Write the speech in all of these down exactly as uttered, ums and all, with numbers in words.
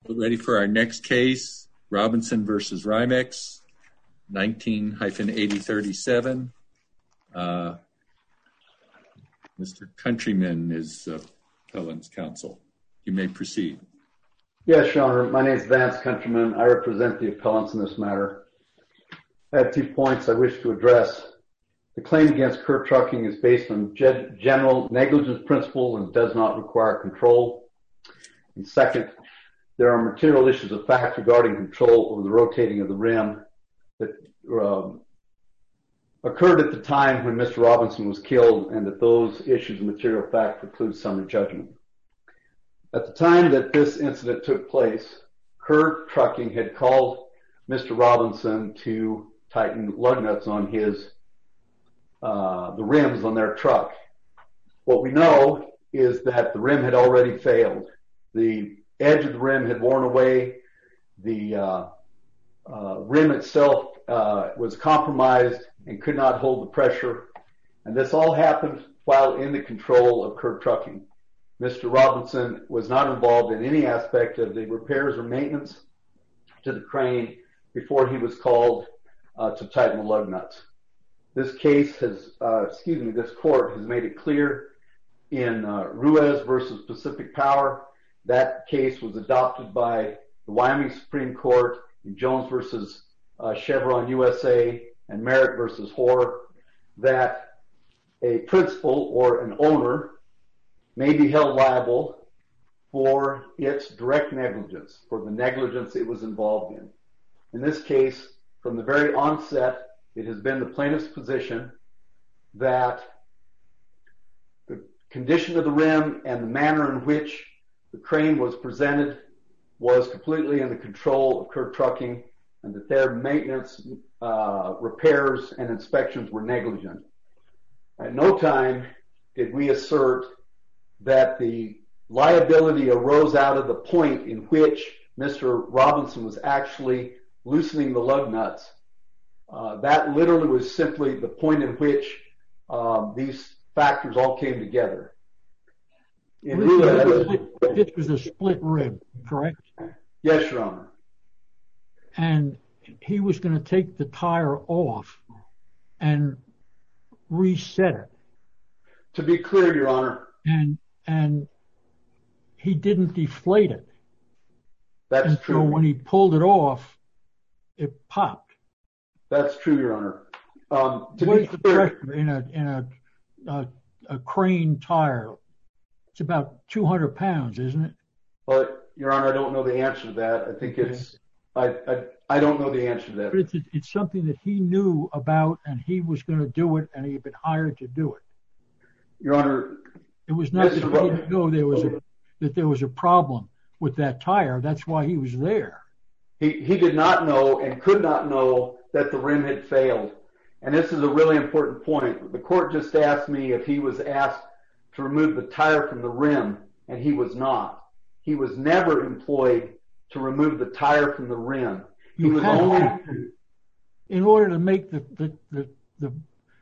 Ready for our next case, Robinson versus Rimex, nineteen eighty thirty-seven. Uh, Mister Countryman is uh, Appellant's counsel. You may proceed. Yes, Your Honor. My name is Vance Countryman. I represent the appellants in this matter. I have two points I wish to address. The claim against Kerr Trucking is based on general negligence principles and does not require control. And second, there are material issues of fact regarding control over the rotating of the rim that um, occurred at the time when Mister Robinson was killed, and that those issues of material fact preclude summary judgment. At the time that this incident took place, Kerr Trucking had called Mister Robinson to tighten lug nuts on his uh, the rims on their truck. What we know is that the rim had already failed. The edge of the rim had worn away. The uh, uh, rim itself uh, was compromised and could not hold the pressure. And this all happened while in the control of Kerr Trucking. Mister Robinson was not involved in any aspect of the repairs or maintenance to the crane before he was called uh, to tighten the lug nuts. This case has, uh, excuse me, this court has made it clear in uh, Ruiz versus Pacific Power. That case was adopted by the Wyoming Supreme Court in Jones versus uh, Chevron U S A and Merritt versus Hoare, that a principal or an owner may be held liable for its direct negligence, for the negligence it was involved in. In this case, from the very onset, it has been the plaintiff's position that the condition of the rim and the manner in which the crane was presented was completely in the control of Kerr Trucking, and that their maintenance, uh, repairs, and inspections were negligent. At no time did we assert that the liability arose out of the point in which Mister Robinson was actually loosening the lug nuts. Uh, that literally was simply the point in which uh, these factors all came together. In this, this was a split rib, correct? Yes, Your Honor. And he was going to take the tire off and reset it. To be clear, Your Honor. And and he didn't deflate it. That's and true. So when he pulled it off, it popped. That's true, Your Honor. Um, to what be is the clear, pressure in a in a, a a crane tire? It's about two hundred pounds, isn't it? But Your Honor, I don't know the answer to that. I think okay. it's I, I I don't know the answer to that. But it's it's something that he knew about, and he was going to do it, and he had been hired to do it. Your Honor, it was not that he didn't know there was a that there was a problem with that tire. That's why he was there. He he did not know and could not know that the rim had failed. And this is a really important point. The court just asked me if he was asked to remove the tire from the rim, and he was not. He was never employed to remove the tire from the rim. He you was only to, in order to make the, the, the, the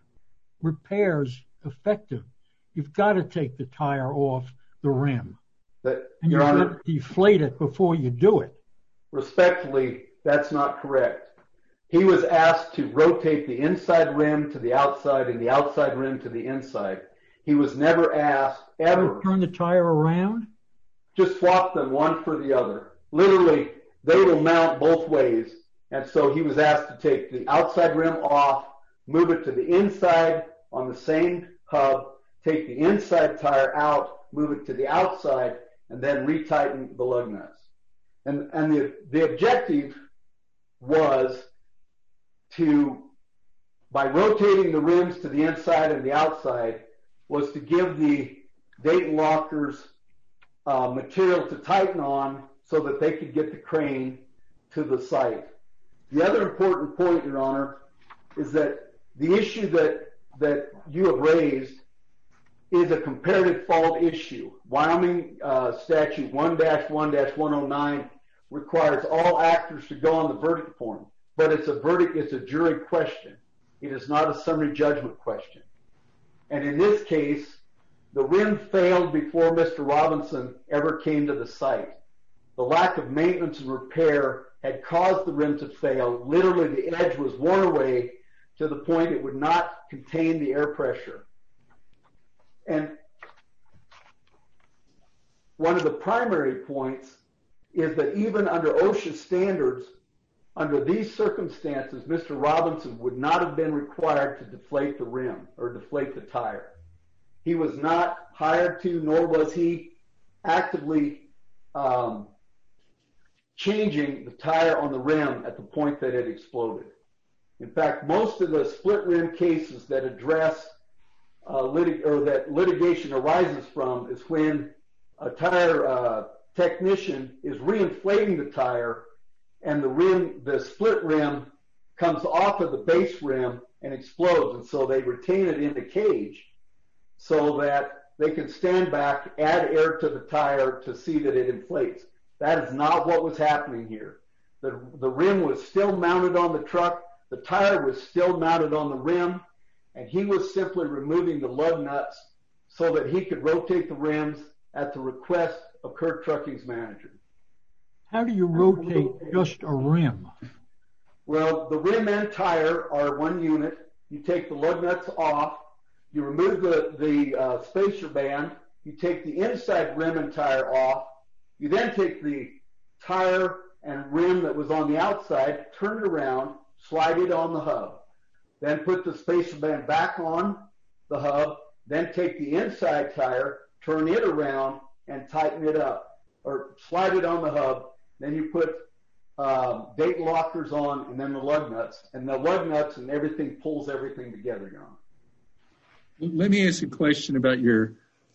repairs effective, you've got to take the tire off the rim. That, and Your you've Honor, got to deflate it before you do it. Respectfully, that's not correct. He was asked to rotate the inside rim to the outside and the outside rim to the inside. He was never asked ever. Turn the tire around? Just swap them one for the other. Literally, they will mount both ways. And so he was asked to take the outside rim off, move it to the inside on the same hub, take the inside tire out, move it to the outside, and then retighten the lug nuts. And, and the, the objective was to, by rotating the rims to the inside and the outside, was to give the Dayton lockers uh, material to tighten on so that they could get the crane to the site. The other important point, Your Honor, is that the issue that, that you have raised is a comparative fault issue. Wyoming uh, statute one dash one dash one oh nine requires all actors to go on the verdict form, but it's a verdict, it's a jury question. It is not a summary judgment question. And in this case, the rim failed before Mister Robinson ever came to the site. the lack of maintenance and repair had caused the rim to fail. Literally, the edge was worn away to the point it would not contain the air pressure. And one of the primary points is that even under OSHA standards, under these circumstances, Mister Robinson would not have been required to deflate the rim or deflate the tire. He was not hired to, nor was he actively um, changing the tire on the rim at the point that it exploded. In fact, most of the split rim cases that address uh, lit- or that litigation arises from is when a tire uh, technician is reinflating the tire and the rim, the split rim comes off of the base rim and explodes. And so they retain it in the cage so that they can stand back, add air to the tire to see that it inflates. That is not what was happening here. The, the rim was still mounted on the truck. The tire was still mounted on the rim, and he was simply removing the lug nuts so that he could rotate the rims at the request of Kurt Trucking's manager. How do you rotate just a rim? Well, the rim and tire are one unit. You take the lug nuts off. You remove the, the uh, spacer band. You take the inside rim and tire off. You then take the tire and rim that was on the outside, turn it around, slide it on the hub. Then put the spacer band back on the hub. Then take the inside tire, turn it around, and tighten it up. Or slide it on the hub. Then you put um, date lockers on, and then the lug nuts. And the lug nuts and everything pulls everything together, Your Honor. Let me ask a question about your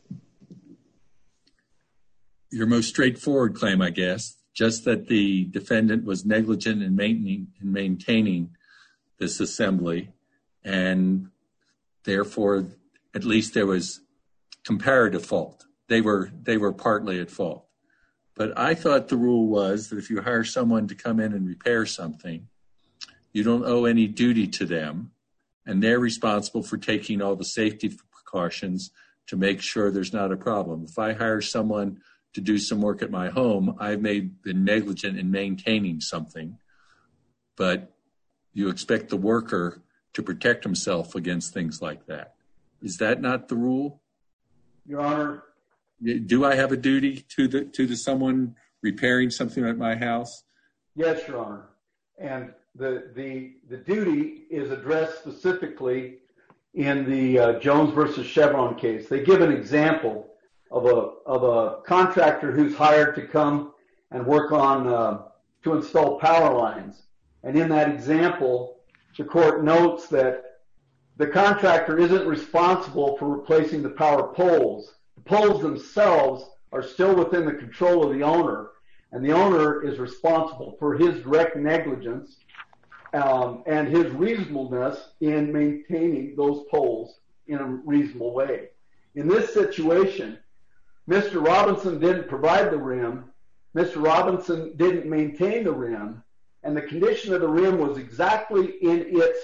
your most straightforward claim, I guess, just that the defendant was negligent in maintaining, in maintaining this assembly, and therefore at least there was comparative fault. They were they were partly at fault. But I thought the rule was that if you hire someone to come in and repair something, you don't owe any duty to them, and they're responsible for taking all the safety precautions to make sure there's not a problem. If I hire someone to do some work at my home, I may have been negligent in maintaining something, but you expect the worker to protect himself against things like that. Is that not the rule? Your Honor. Do I have a duty to the to the someone repairing something at my house? Yes, Your Honor. And the the the duty is addressed specifically in the uh, Jones versus Chevron case. They give an example of a of a contractor who's hired to come and work on uh, to install power lines. And in that example, the court notes that the contractor isn't responsible for replacing the power poles. The poles themselves are still within the control of the owner, and the owner is responsible for his direct negligence um, and his reasonableness in maintaining those poles in a reasonable way. In this situation, Mister Robinson didn't provide the rim, Mister Robinson didn't maintain the rim, and the condition of the rim was exactly in its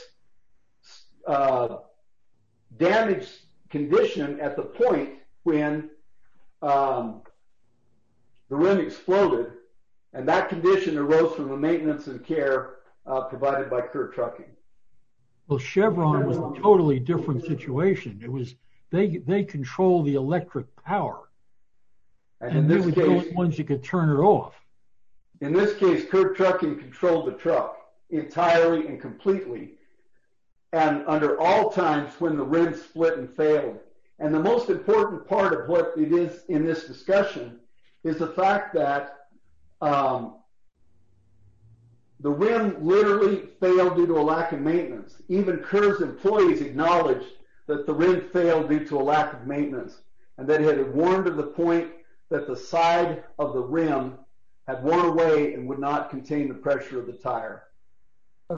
uh, damaged condition at the point when um, the rim exploded, and that condition arose from the maintenance and care uh, provided by Kurt Trucking. Well, Chevron was a totally different situation. It was they they control the electric power, and, and in they this were case, the only ones that could turn it off. In this case, Kurt Trucking controlled the truck entirely and completely, and under all times when the rim split and failed. And the most important part of what it is in this discussion is the fact that um, the rim literally failed due to a lack of maintenance. Even Kerr's employees acknowledged that the rim failed due to a lack of maintenance, and that it had worn to the point that the side of the rim had worn away and would not contain the pressure of the tire. Uh,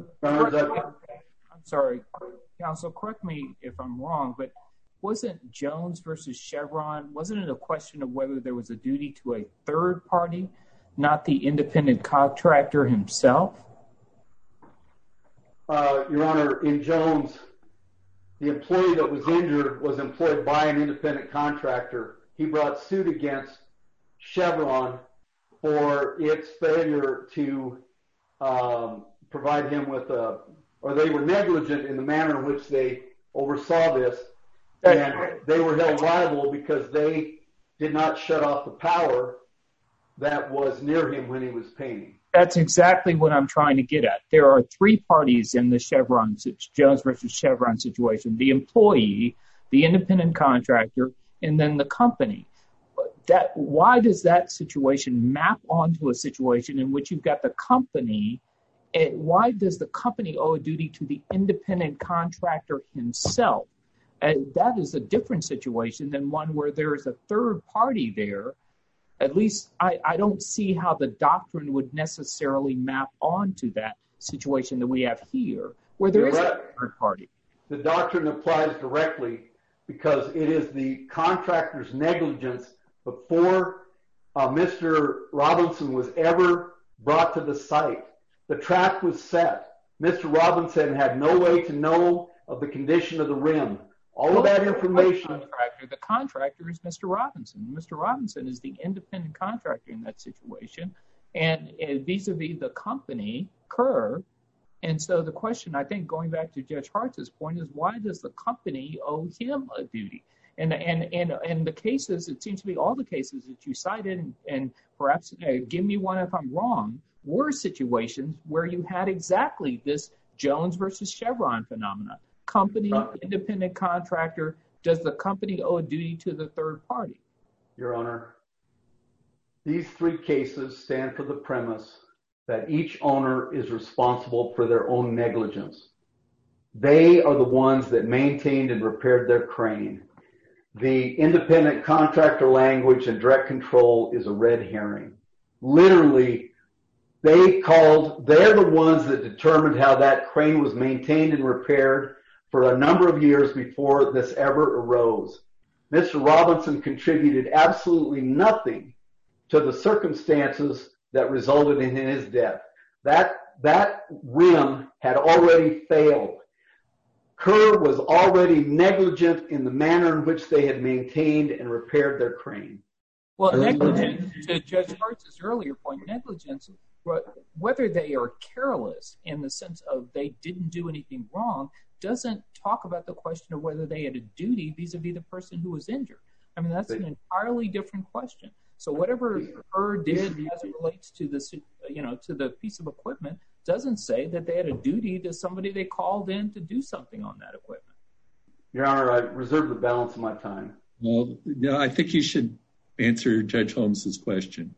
I'm sorry, counsel, correct me if I'm wrong, but wasn't Jones versus Chevron, wasn't it a question of whether there was a duty to a third party, not the independent contractor himself? Uh, Your Honor, in Jones, the employee that was injured was employed by an independent contractor. He brought suit against Chevron for its failure to um, provide him with a, or they were negligent in the manner in which they oversaw this, and they were held liable because they did not shut off the power that was near him when he was painting. That's exactly what I'm trying to get at. There are three parties in the Chevron, Jones versus Chevron situation: the employee, the independent contractor, and then the company. That, why does that situation map onto a situation in which you've got the company? And why does the company owe a duty to the independent contractor himself? And that is a different situation than one where there is a third party there. At least I, I don't see how the doctrine would necessarily map onto that situation that we have here, where there You're is right. a third party. The doctrine applies directly because it is the contractor's negligence before uh, Mister Robinson was ever brought to the site. The trap was set. Mister Robinson had no way to know of the condition of the rim. All well, of that information. Contractor, the contractor is Mister Robinson. Mister Robinson is the independent contractor in that situation, and uh, vis-a-vis the company, Kerr. And so the question, I think, going back to Judge Hartz's point, is why does the company owe him a duty? And and and and the cases, it seems to be all the cases that you cited, and, and perhaps uh, give me one if I'm wrong, were situations where you had exactly this Jones versus Chevron phenomenon. Company, independent contractor, does the company owe a duty to the third party? Your Honor, these three cases stand for the premise that each owner is responsible for their own negligence. They are the ones that maintained and repaired their crane. The independent contractor language and direct control is a red herring. Literally, they called, they're the ones that determined how that crane was maintained and repaired for a number of years before this ever arose. Mister Robinson contributed absolutely nothing to the circumstances that resulted in his death. That, that rim had already failed. Kerr was already negligent in the manner in which they had maintained and repaired their crane. Well, negligence, to Judge Hartz's earlier point, negligence, whether they are careless in the sense of they didn't do anything wrong, doesn't talk about the question of whether they had a duty vis-a-vis the person who was injured. I mean, that's an entirely different question. So whatever Kerr did as it relates to the, you know, to the piece of equipment doesn't say that they had a duty to somebody they called in to do something on that equipment. Your Honor, I reserve the balance of my time. Well, yeah, I think you should answer Judge Holmes's question.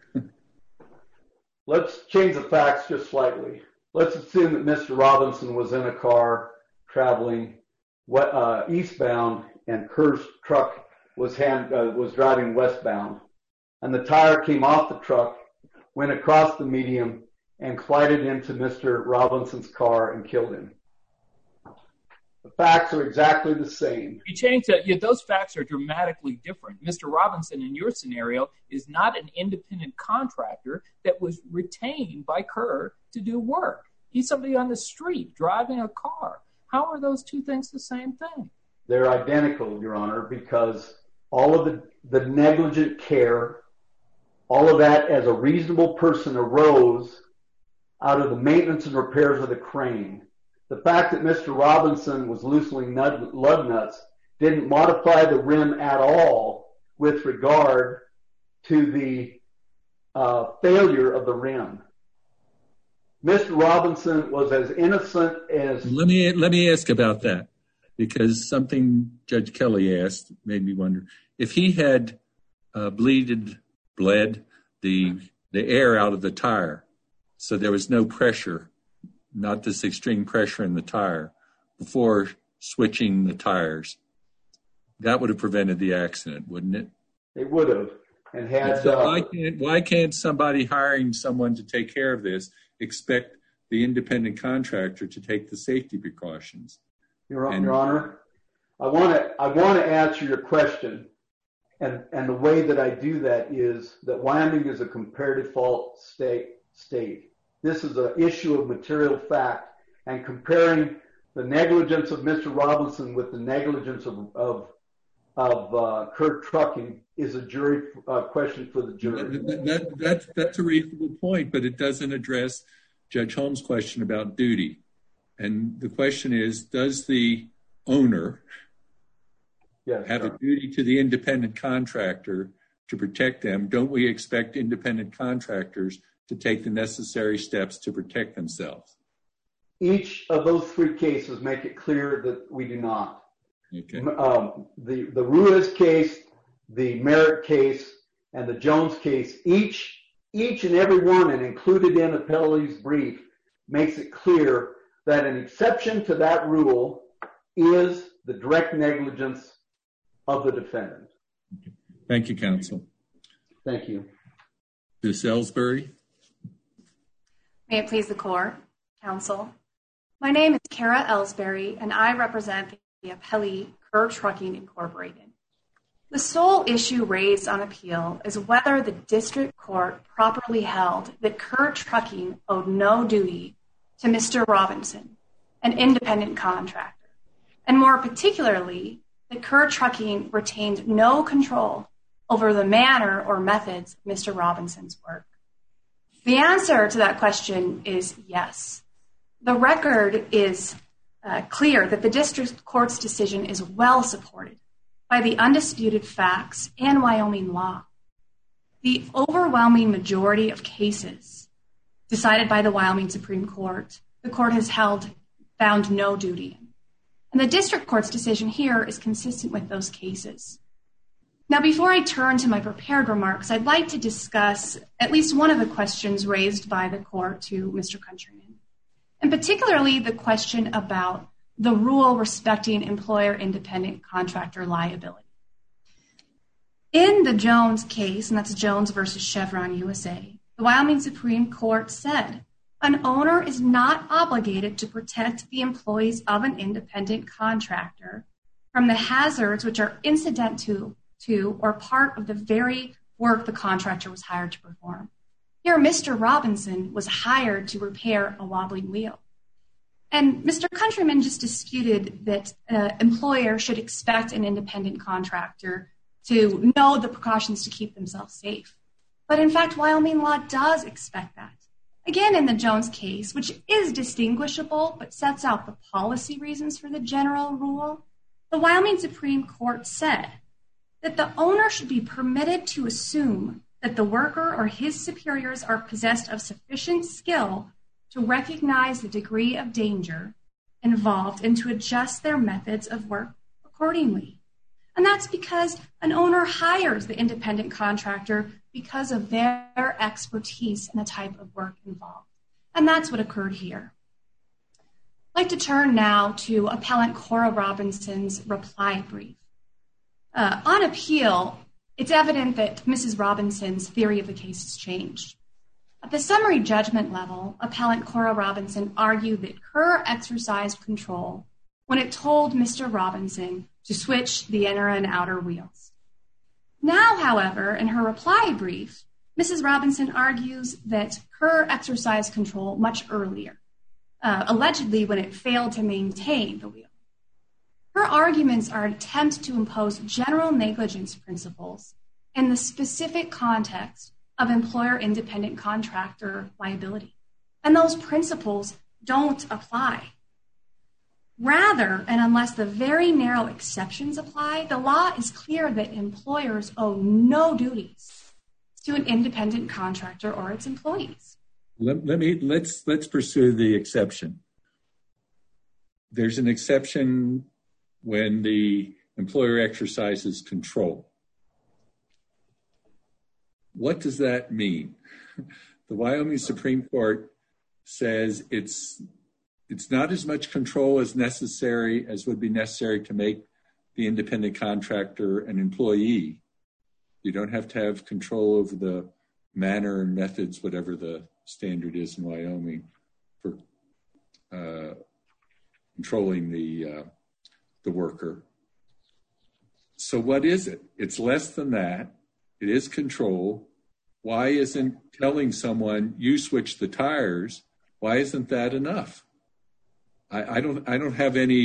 Let's change the facts just slightly. Let's assume that Mister Robinson was in a car traveling uh, eastbound, and Kerr's truck was hand, uh, was driving westbound, and the tire came off the truck, went across the median, and collided into Mister Robinson's car and killed him. The facts are exactly the same. You change that. Yeah, those facts are dramatically different. Mister Robinson, in your scenario, is not an independent contractor that was retained by Kerr to do work. He's somebody on the street driving a car. How are those two things the same thing? They're identical, Your Honor, because all of the, the negligent care, all of that as a reasonable person arose out of the maintenance and repairs of the crane. The fact that Mister Robinson was loosening lug nuts didn't modify the rim at all with regard to the uh, failure of the rim. Mister Robinson was as innocent as... Let me let me ask about that, because something Judge Kelly asked made me wonder. If he had uh, bleeded, bled the the air out of the tire, so there was no pressure, not this extreme pressure in the tire, before switching the tires, that would have prevented the accident, wouldn't it? It would have. And had so uh, why can't why can't somebody hiring someone to take care of this expect the independent contractor to take the safety precautions? Your, and, Your Honor, I want to I want to answer your question, and and the way that I do that is that Wyoming is a comparative fault state. State. This is an issue of material fact, and comparing the negligence of Mister Robinson with the negligence of, of of uh, Kerr Trucking is a jury uh, question for the jury. That, that, that, that's a reasonable point, but it doesn't address Judge Holmes' question about duty. And the question is, does the owner yes, have sir. a duty to the independent contractor to protect them? Don't we expect independent contractors to take the necessary steps to protect themselves? Each of those three cases make it clear that we do not. Okay. Um, the, the Ruiz case, the Merritt case, and the Jones case, each, each and every one, and included in Appellee's brief, makes it clear that an exception to that rule is the direct negligence of the defendant. Okay. Thank you, counsel. Thank you. Miz Ellsbury. May it please the court, counsel. My name is Kara Ellsbury, and I represent the appellee, Kerr Trucking Incorporated. The sole issue raised on appeal is whether the district court properly held that Kerr Trucking owed no duty to Mister Robinson, an independent contractor, and more particularly, that Kerr Trucking retained no control over the manner or methods of Mister Robinson's work. The answer to that question is yes. The record is uh, clear that the district court's decision is well supported by the undisputed facts and Wyoming law. The overwhelming majority of cases decided by the Wyoming Supreme Court, the court has held, found no duty. And the district court's decision here is consistent with those cases. Now, before I turn to my prepared remarks, I'd like to discuss at least one of the questions raised by the court to Mister Countryman, and particularly the question about the rule respecting employer-independent contractor liability. In the Jones case, and that's Jones versus Chevron U S A, the Wyoming Supreme Court said, an owner is not obligated to protect the employees of an independent contractor from the hazards which are incident to, to or part of the very work the contractor was hired to perform. Here, Mister Robinson was hired to repair a wobbling wheel. And Mister Countryman just disputed that an employer should expect an independent contractor to know the precautions to keep themselves safe. But in fact, Wyoming law does expect that. Again, in the Jones case, which is distinguishable but sets out the policy reasons for the general rule, the Wyoming Supreme Court said that the owner should be permitted to assume that the worker or his superiors are possessed of sufficient skill to recognize the degree of danger involved and to adjust their methods of work accordingly. And that's because an owner hires the independent contractor because of their expertise in the type of work involved. And that's what occurred here. I'd like to turn now to Appellant Cora Robinson's reply brief. Uh, on appeal, it's evident that Missus Robinson's theory of the case has changed. At the summary judgment level, Appellant Cora Robinson argued that Kerr exercised control when it told Mister Robinson to switch the inner and outer wheels. Now, however, in her reply brief, Missus Robinson argues that Kerr exercised control much earlier, uh, allegedly when it failed to maintain the wheel. Her arguments are an attempt to impose general negligence principles in the specific context of employer-independent contractor liability. And those principles don't apply. Rather, and unless the very narrow exceptions apply, the law is clear that employers owe no duties to an independent contractor or its employees. Let, let me let's let's pursue the exception. There's an exception when the employer exercises control. What does that mean? The Wyoming Supreme Court says it's it's not as much control as necessary as would be necessary to make the independent contractor an employee. You don't have to have control over the manner and methods, whatever the standard is in Wyoming, for uh, controlling the uh, the worker. So what is it? It's less than that. It is control. Why isn't telling someone you switch the tires? Why isn't that enough? I, I don't. I don't have any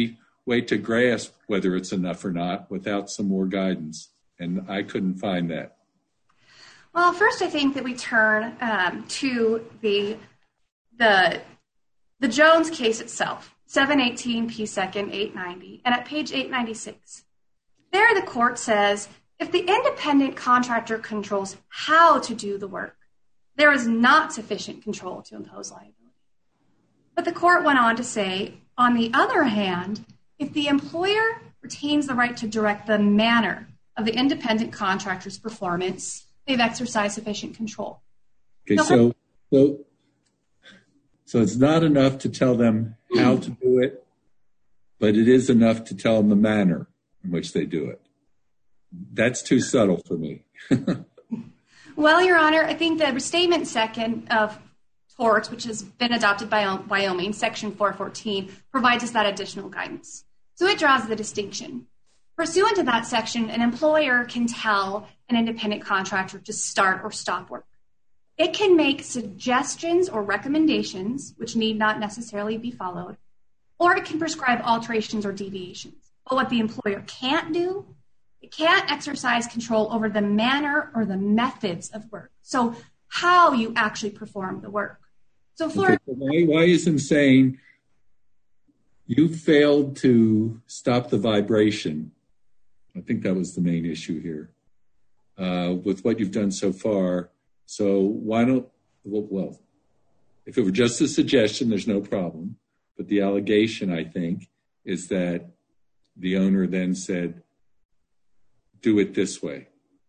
way to grasp whether it's enough or not without some more guidance. And I couldn't find that. Well, first, I think that we turn um, to the the the Jones case itself, seven eighteen P second eight ninety, and at page eight ninety-six. There, the court says, if the independent contractor controls how to do the work, there is not sufficient control to impose liability. But the court went on to say, on the other hand, if the employer retains the right to direct the manner of the independent contractor's performance, they've exercised sufficient control. Okay, no, so, so, so it's not enough to tell them how to do it, but it is enough to tell them the manner in which they do it. That's too subtle for me. Well, Your Honor, I think the restatement second of torts, which has been adopted by Wyoming, section four fourteen, provides us that additional guidance. So it draws the distinction. Pursuant to that section, an employer can tell an independent contractor to start or stop work. It can make suggestions or recommendations, which need not necessarily be followed, or it can prescribe alterations or deviations. But what the employer can't do, it can't exercise control over the manner or the methods of work. So how you actually perform the work. So for okay, so why, why isn't saying you failed to stop the vibration? I think that was the main issue here uh, with what you've done so far. So why don't, well, well, if it were just a suggestion, there's no problem. But the allegation, I think, is that the owner then said, do it this way.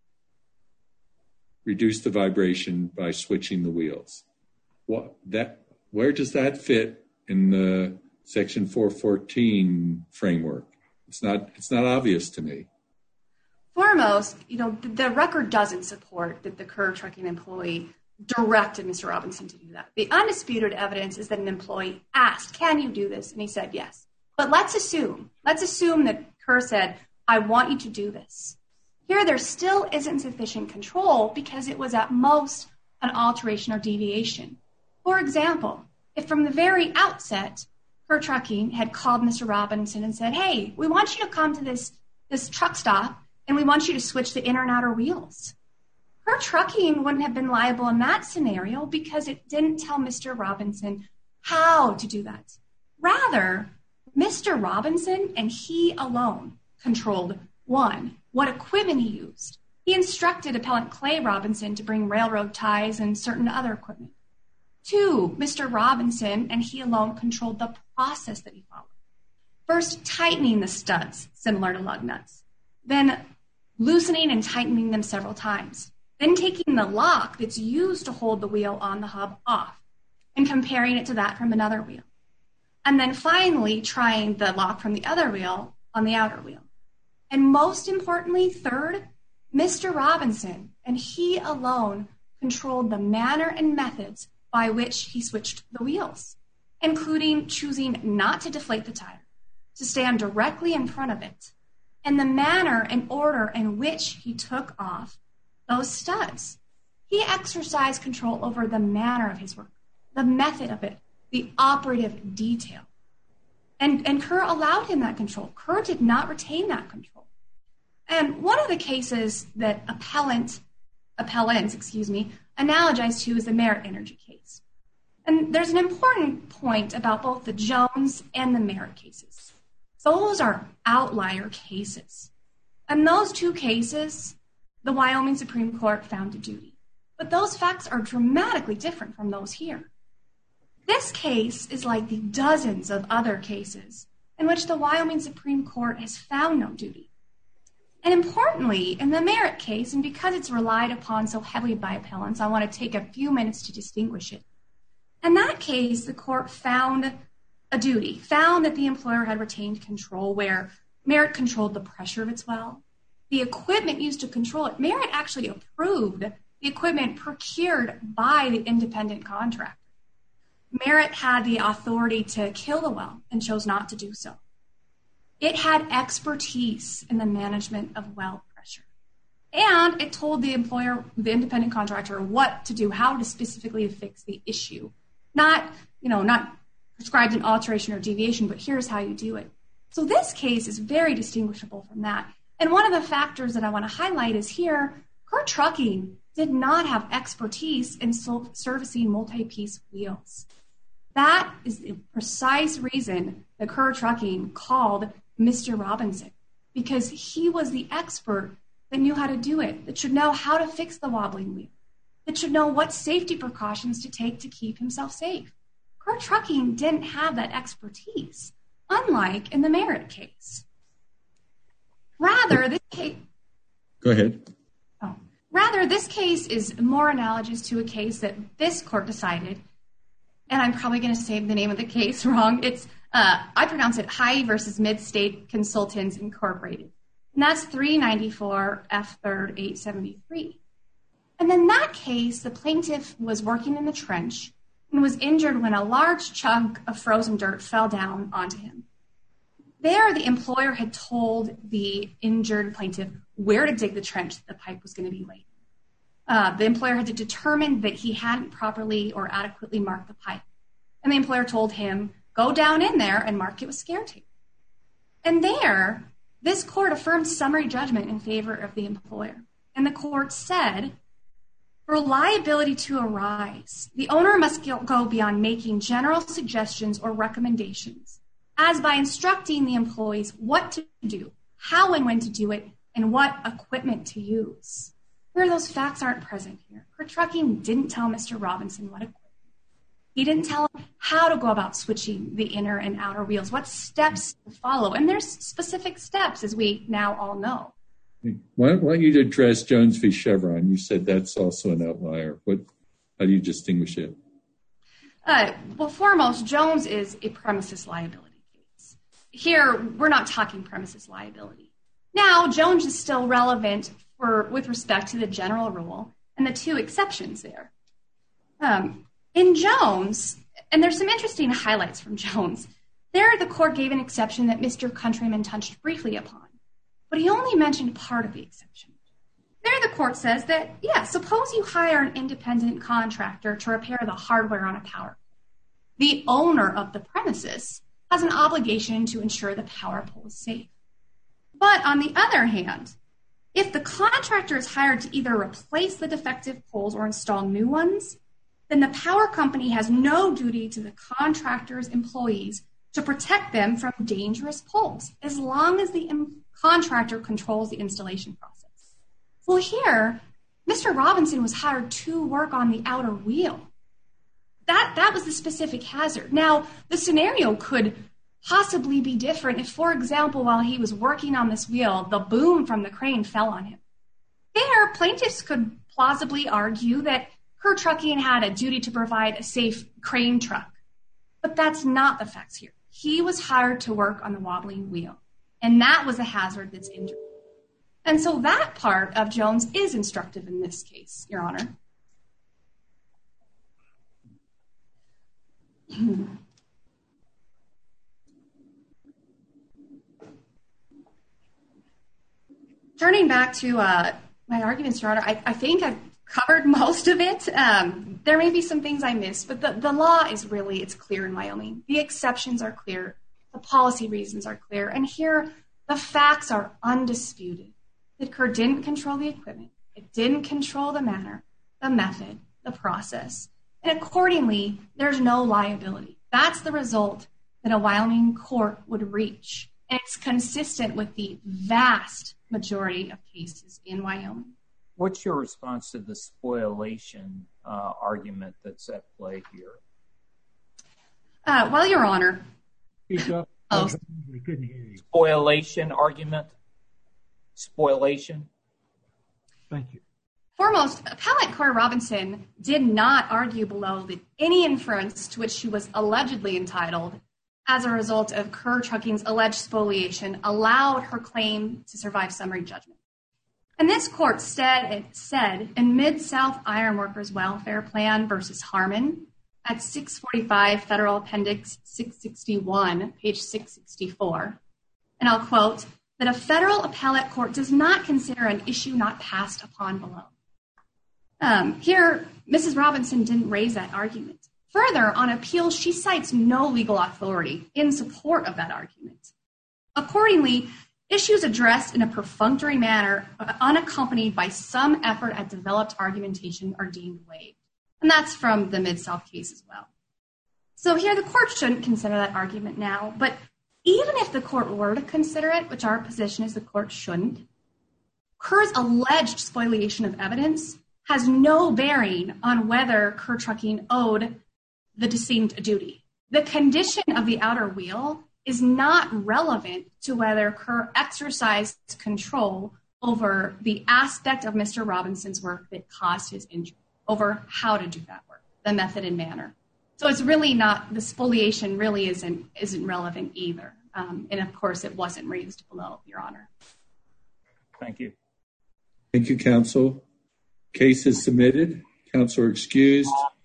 Reduce the vibration by switching the wheels. What that? Where does that fit in the section four fourteen framework? It's not. It's not obvious to me. Foremost, you know, the, the record doesn't support that the Kerr Trucking employee directed Mister Robinson to do that. The undisputed evidence is that an employee asked, "Can you do this?" And he said yes. But let's assume, let's assume that Kerr said, "I want you to do this." Here, there still isn't sufficient control because it was at most an alteration or deviation. For example, if from the very outset, Kerr Trucking had called Mister Robinson and said, "Hey, we want you to come to this, this truck stop and we want you to switch the inner and outer wheels." Kerr Trucking wouldn't have been liable in that scenario because it didn't tell Mister Robinson how to do that. Rather, Mister Robinson and he alone controlled, one, what equipment he used. He instructed Appellant Clay Robinson to bring railroad ties and certain other equipment. Two, Mister Robinson and he alone controlled the process that he followed. First, tightening the studs, similar to lug nuts. Then loosening and tightening them several times. Then taking the lock that's used to hold the wheel on the hub off and comparing it to that from another wheel. And then finally, trying the lock from the other wheel on the outer wheel. And most importantly, third, Mister Robinson and he alone controlled the manner and methods by which he switched the wheels, including choosing not to deflate the tire, to stand directly in front of it, and the manner and order in which he took off those studs. He exercised control over the manner of his work, the method of it, the operative detail. And, and Kerr allowed him that control. Kerr did not retain that control. And one of the cases that appellant, appellants, excuse me, analogized to is the Merit Energy case. And there's an important point about both the Jones and the Merit cases. Those are outlier cases. In those two cases, the Wyoming Supreme Court found a duty. But those facts are dramatically different from those here. This case is like the dozens of other cases in which the Wyoming Supreme Court has found no duty. And importantly, in the Merit case, and because it's relied upon so heavily by appellants, I want to take a few minutes to distinguish it. In that case, the court found a duty, found that the employer had retained control where Merit controlled the pressure of its well, the equipment used to control it. Merit actually approved the equipment procured by the independent contractor. Merit had the authority to kill the well and chose not to do so. It had expertise in the management of well pressure. And it told the employer, the independent contractor, what to do, how to specifically fix the issue. Not, you know, not prescribed an alteration or deviation, but here's how you do it. So this case is very distinguishable from that. And one of the factors that I want to highlight is here, Kerr Trucking did not have expertise in servicing multi-piece wheels. That is the precise reason that Kerr Trucking called Mister Robinson, because he was the expert that knew how to do it, that should know how to fix the wobbling wheel, that should know what safety precautions to take to keep himself safe. Kerr Trucking didn't have that expertise, unlike in the Merritt case. Rather, this case... Go ahead. Oh, rather, this case is more analogous to a case that this court decided, and I'm probably going to say the name of the case wrong. It's, uh, I pronounce it High versus Mid-State Consultants Incorporated. And that's three ninety-four F third eight seventy-three. And in that case, the plaintiff was working in the trench and was injured when a large chunk of frozen dirt fell down onto him. There, the employer had told the injured plaintiff where to dig the trench that the pipe was going to be laid. Uh, the employer had to determine that he hadn't properly or adequately marked the pipe. And the employer told him, go down in there and mark it with scare tape. And there, this court affirmed summary judgment in favor of the employer. And the court said, for liability to arise, the owner must go beyond making general suggestions or recommendations, as by instructing the employees what to do, how and when to do it, and what equipment to use. Where those facts aren't present here. Kerr Trucking didn't tell Mister Robinson what equipment. He didn't tell him how to go about switching the inner and outer wheels, what steps to follow. And there's specific steps, as we now all know. Why don't you address Jones v. Chevron? You said that's also an outlier. What? How do you distinguish it? Uh, well, foremost, Jones is a premises liability case. Here, we're not talking premises liability. Now, Jones is still relevant for with respect to the general rule and the two exceptions there. Um, in Jones, and there's some interesting highlights from Jones, there the court gave an exception that Mister Countryman touched briefly upon, but he only mentioned part of the exception. There the court says that, yeah, suppose you hire an independent contractor to repair the hardware on a power pole. The owner of the premises has an obligation to ensure the power pole is safe. But on the other hand, if the contractor is hired to either replace the defective poles or install new ones, then the power company has no duty to the contractor's employees to protect them from dangerous poles, as long as the contractor controls the installation process. Well, here, Mister Robinson was hired to work on the outer wheel. That, that was the specific hazard. Now, the scenario could possibly be different if, for example, while he was working on this wheel, the boom from the crane fell on him. There, plaintiffs could plausibly argue that Kerr Trucking had a duty to provide a safe crane truck. But that's not the facts here. He was hired to work on the wobbling wheel, and that was a hazard that's injured. And so that part of Jones is instructive in this case, Your Honor. Turning back to uh, my arguments, Your Honor, I, I think I've covered most of it. Um, there may be some things I missed, but the, the law is really, it's clear in Wyoming. The exceptions are clear. The policy reasons are clear. And here, the facts are undisputed. That Kerr didn't control the equipment. It didn't control the manner, the method, the process. And accordingly, there's no liability. That's the result that a Wyoming court would reach. And it's consistent with the vast majority of cases in Wyoming. What's your response to the spoliation uh, argument that's at play here? Uh, well, Your Honor. Speak up. Oh. We couldn't hear you. Spoliation argument? Spoliation? Thank you. Foremost, Appellant Corey Robinson did not argue below that any inference to which she was allegedly entitled as a result of Kerr Trucking's alleged spoliation allowed her claim to survive summary judgment. And this court said, it said in Mid-South Ironworkers Welfare Plan versus Harmon at six forty-five Federal Appendix six sixty-one, page six sixty-four, and I'll quote, that a federal appellate court does not consider an issue not passed upon below. Um, here, Missus Robinson didn't raise that argument. Further, on appeal, she cites no legal authority in support of that argument. Accordingly, issues addressed in a perfunctory manner, unaccompanied by some effort at developed argumentation, are deemed waived. And that's from the Mid-South case as well. So here the court shouldn't consider that argument now, but even if the court were to consider it, which our position is the court shouldn't, Kerr's alleged spoliation of evidence has no bearing on whether Kerr Trucking owed the decedent a duty. The condition of the outer wheel is not relevant to whether Kerr exercised control over the aspect of Mister Robinson's work that caused his injury, over how to do that work, the method and manner. So it's really not, the spoliation really isn't isn't relevant either. Um, and of course, it wasn't raised below, Your Honor. Thank you. Thank you, counsel. Case is submitted. Counsel are excused.